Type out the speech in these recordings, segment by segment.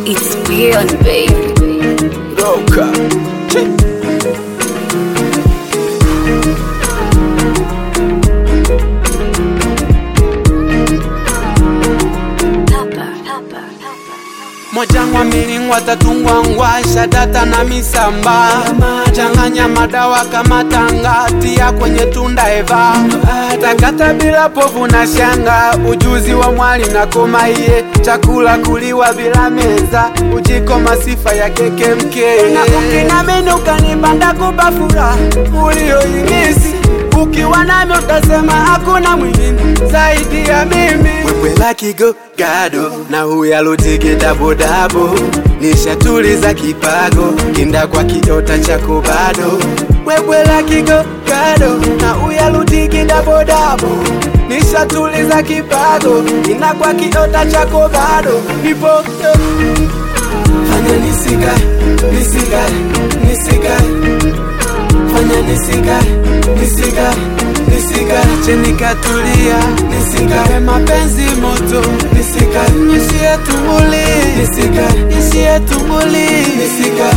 It's beyond, baby. Roka. Mojangwa milingwa tatungwangwa shadata na misamba changanya madawa kama tangatia kwenye tunda eva takata bila povu na shanga ujuzi wa mwali na koma iye chakula kuliwa bila meza ujiko masifa ya keke mke na ukina menu kanibanda kubafura ulio ingisi ukiwa nami utasema hakuna mwingine zaidi ya mimi. Wewe laki go gado na huya lutiki dabo dabo nishatuliza kipago kinda kwa kiota chako bado. Wewe laki go gado na huya lutiki dabo dabo nishatuliza kipago kinda kwa kiota chako bado. Nipo fanya nisigae, nisigae, nisigae. Fanya nisigae, nisigae, nisigae. Cheni katulia, nisigae. Mapenzi moto, nisigae. Nishie tumuli, nisigae. Nishie tumuli, nisigae.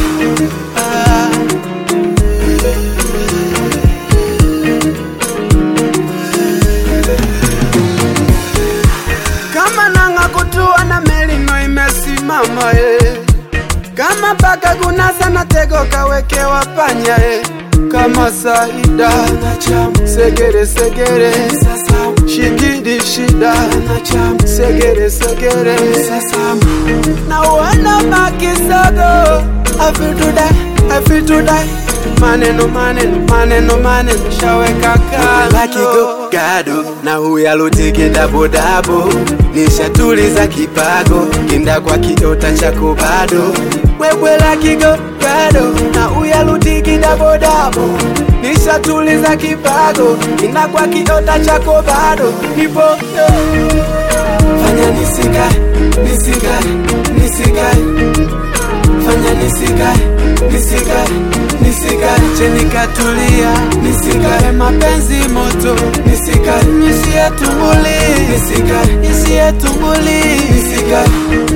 Kama nanga kutua na meli no imesimama kama paka kunasa na tego kawekewa panya kama Saida segere segere shigidi shida segere segere na wana makisago I feel to die maneno maneno maneno maneno shaweka kando laki go gado na huya lutiki dabo dabo nishatuliza kipago kinda kwa kiota chako bado. Wewe laki go gado na huya lutiki dabo dabo nishatuliza kipago kinda kwa kiota chako bado. Nipo fanya nisigae, nisigae, nisigae. Fanya nisigae, nisigae, nisigae. Cheni katulia, nisigae. Mapenzi moto, nisigae. Nishie tumuli, nisigae. Nishie tumuli, nisigae.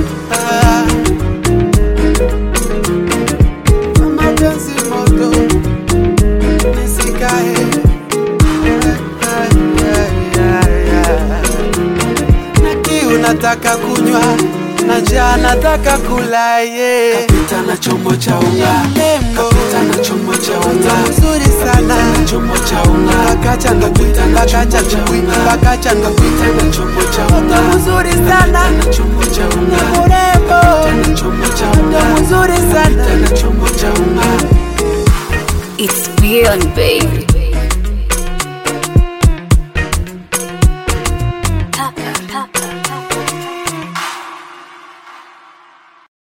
Mapenzi moto, nisigae. Naki unataka kunywa na njaa nataka kula kapita na chombo cha unga kapita na chombo cha unga nzuri sana kapita na chombo cha unga akacha ngapita na chombo cha unga nzuri sana na chombo cha unga urembo na chombo cha unga nzuri sana na chombo cha unga. It's beyond, baby.